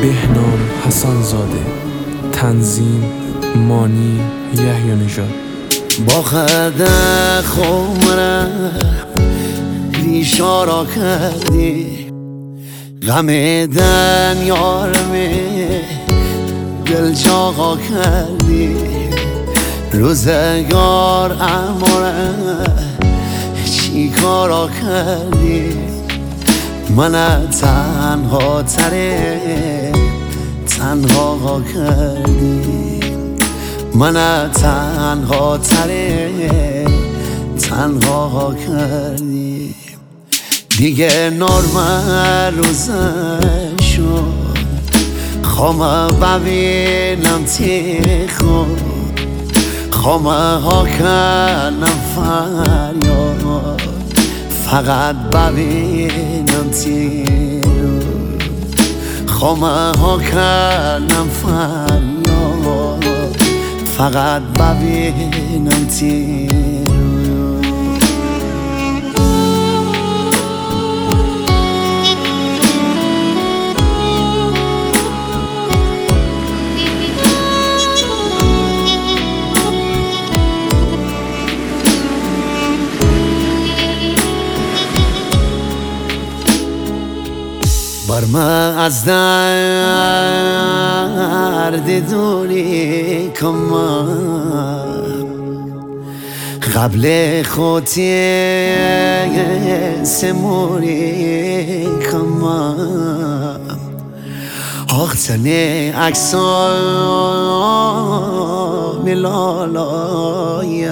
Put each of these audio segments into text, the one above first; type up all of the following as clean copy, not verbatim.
بهنام حسن‌زاده، تنظیم مانی یحیی نژاد. با خده خمره ریشارا کردی، غم دنیارمه دل جاغا کردی. روزگار اماره چی کارا کردی، من تنها تره تنها کردی. من تنها تره تنها کردی. دیگه نرمه روزه شد، خوامه ببینم تیخون، خوامه ها کنم فریاد، فقط ببینم تیرون. خوامه ها کنم فریاد، فقط ببینم تیرون. بر من از درد دوری کمان، قبل خودی سموری کمان. آختنه اکسان ملالایم،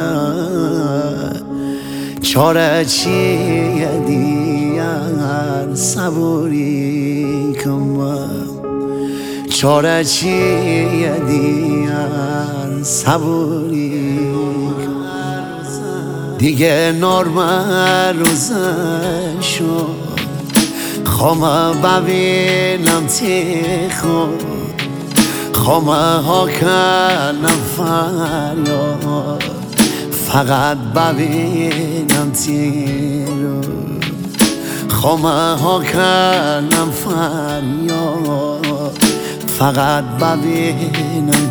چاره چیه دیگر صبوری کنم، چاره چیه دیگر صبوری کنم. دیگه نرمه روزه شد، خوامه ببینم تیخون، خوامه ها کنم فریاد، فقط ببینم تیرون. خوامه ها کنم فریاد، فقط ببینم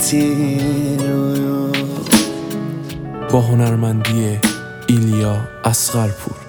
تیرون. با هنرمندی ایلیا اصغرپور.